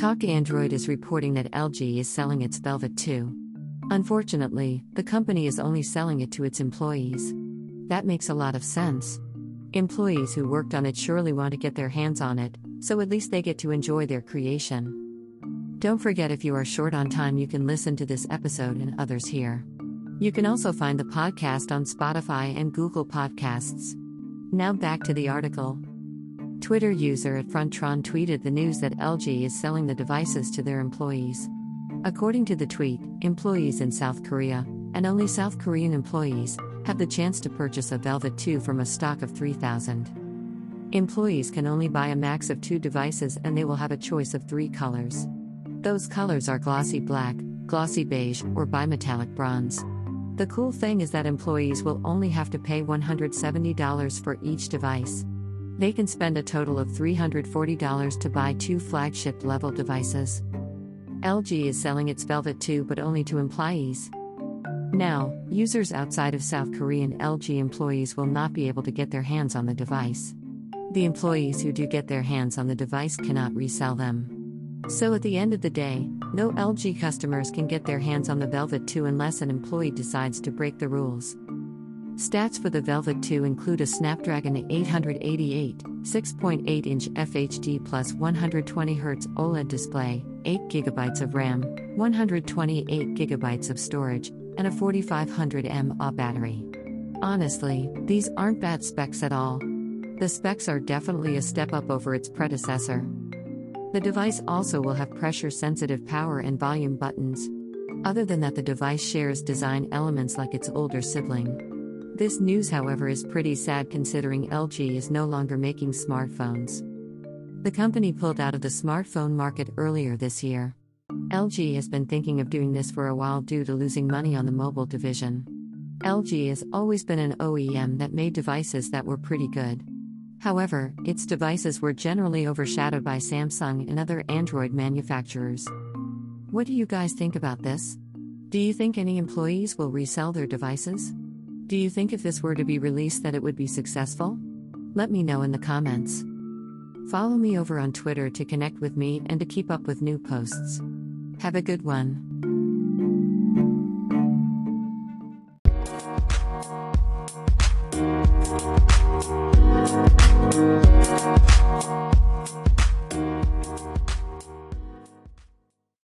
Talk Android is reporting that LG is selling its Velvet 2. Unfortunately, the company is only selling it to its employees. That makes a lot of sense. Employees who worked on it surely want to get their hands on it, so at least they get to enjoy their creation. Don't forget, if you are short on time, you can listen to this episode and others here. You can also find the podcast on Spotify and Google Podcasts. Now back to the article. Twitter user @Frontron tweeted the news that LG is selling the devices to their employees. According to the tweet, employees in South Korea, and only South Korean employees, have the chance to purchase a Velvet 2 from a stock of 3,000. Employees can only buy a max of 2 devices, and they will have a choice of 3 colors. Those colors are glossy black, glossy beige, or bimetallic bronze. The cool thing is that employees will only have to pay $170 for each device. They can spend a total of $340 to buy 2 flagship-level devices. LG is selling its Velvet 2 but only to employees. Now, users outside of South Korean LG employees will not be able to get their hands on the device. The employees who do get their hands on the device cannot resell them. So at the end of the day, no LG customers can get their hands on the Velvet 2 unless an employee decides to break the rules. Stats for the Velvet 2 include a Snapdragon 888, 6.8-inch FHD plus 120Hz OLED display, 8GB of RAM, 128GB of storage, and a 4500 mAh battery. Honestly, these aren't bad specs at all. The specs are definitely a step up over its predecessor. The device also will have pressure-sensitive power and volume buttons. Other than that, the device shares design elements like its older sibling. This news, however, is pretty sad considering LG is no longer making smartphones. The company pulled out of the smartphone market earlier this year. LG has been thinking of doing this for a while due to losing money on the mobile division. LG has always been an OEM that made devices that were pretty good. However, its devices were generally overshadowed by Samsung and other Android manufacturers. What do you guys think about this? Do you think any employees will resell their devices? Do you think if this were to be released that it would be successful? Let me know in the comments. Follow me over on Twitter to connect with me and to keep up with new posts. Have a good one.